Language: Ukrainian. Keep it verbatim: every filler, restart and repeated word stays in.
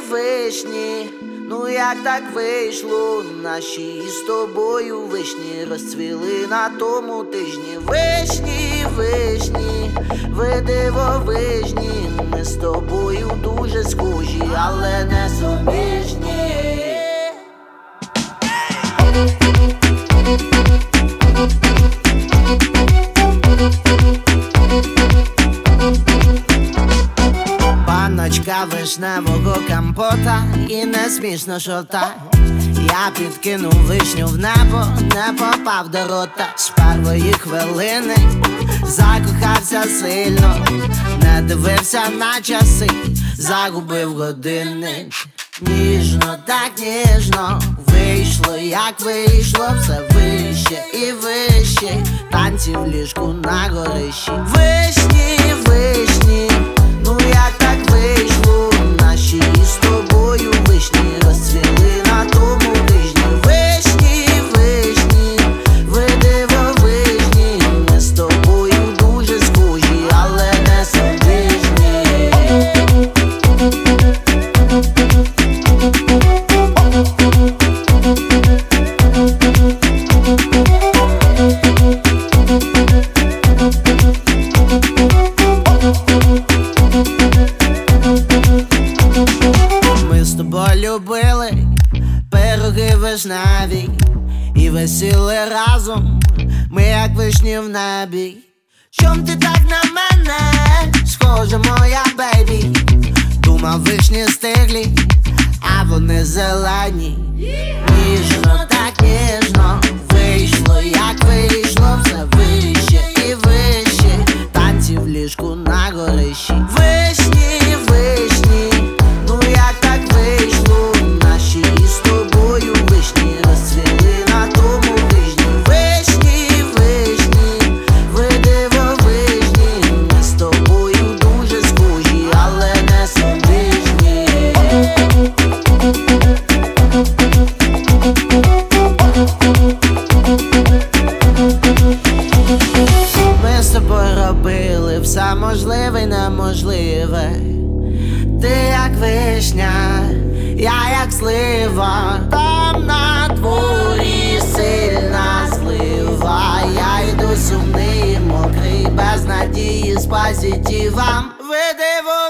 вишні, ну як так вийшло? Наші з тобою вишні розцвіли на тому тижні. Вишні, вишні, ви дивовижні, ми з тобою дуже схожі, але не суміжні. Баночка вишневого компота, і не смішно, що так. Я підкинув вишню в небо, не попав до рота. З першої хвилини закохався сильно, не дивився на часи, загубив години. Ніжно, так ніжно вийшло, як вийшло, все вище і вище, танці в ліжку на горищі. Вишні, вишні, ну як так вийшло? Наші з тобою вишні розцвіли на тому тижні. Вишні, вишні, ви дивовижні, ми з тобою дуже схожі, але не суміжні. Ми з тобою любили пироги вишневі і висіли разом, ми як вишні в небі. Чом ти так на мене схожа, моя бейбі? Думав, вишні стиглі, а вони зелені. Ніжно, так ніжно вийшло, як вийшло, все вище і вище, танці в ліжку на горищі. Вишні, вишні, ну як так вийшло? Наші з тобою вишні розцвіли на тому тижні. Вишні, вишні, ви дивовижні, ми з тобою дуже схожі, але не суміжні. Ми з тобою робили все можливе й неможливе. Ти як вишня, я як слива, там на дворі сильна злива. Я йду сумний, мокрий, без надії, з позитивом. Ви диво